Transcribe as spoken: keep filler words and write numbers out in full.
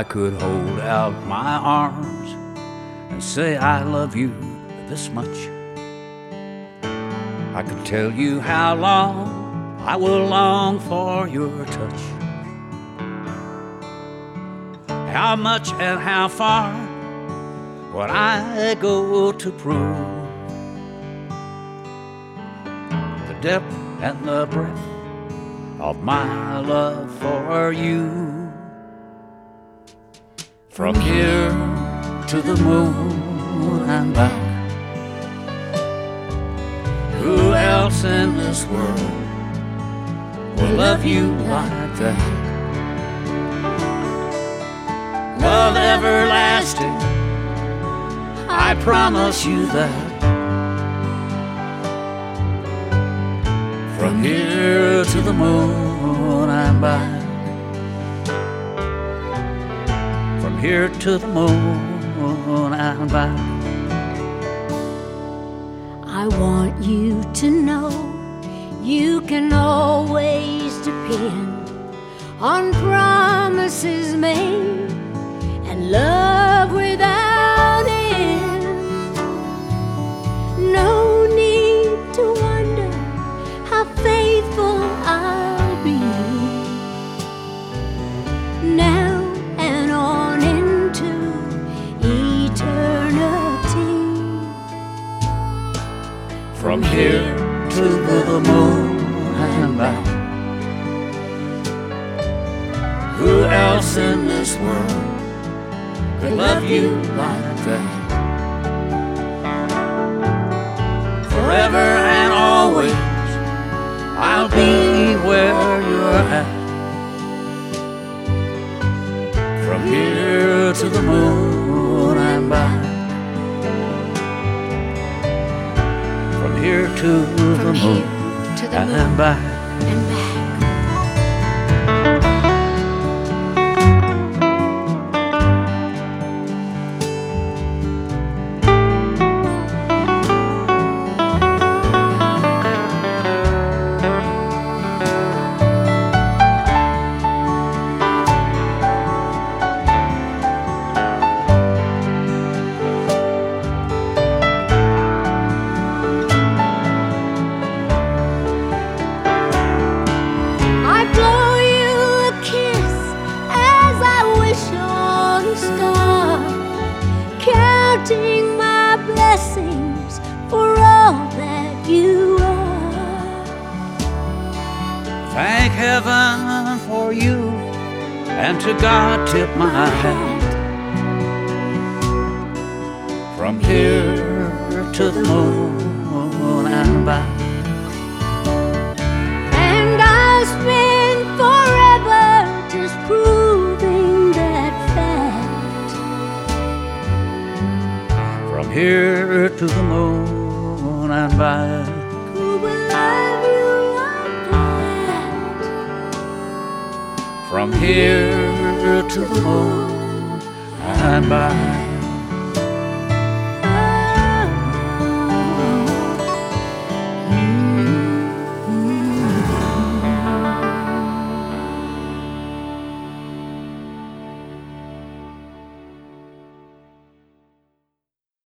I could hold out my arms and say I love you this much, I could tell you how long I will long for your touch, how much and how far would I go to prove the depth and the breadth of my love for you. From here to the moon and back, who else in this world will love you like that? Love everlasting, I promise you that. From here to the moon and back, from here to the moon and back. I want you to know you can always depend on promises made and love without end. No need to wonder how faithful I'll be now and on into eternity. From here to the moon and back, who else in this world could love you like that? Forever and always I'll be where you're at. From here to the moon and back, from here to the moon and back. And back. Counting my blessings for all that you are. Thank heaven for you, and to God tip my hat. From here to the moon and back, and I'll spend forever just proving that fact. from here to the moon and back. Who will love you like that? From here to the moon and back.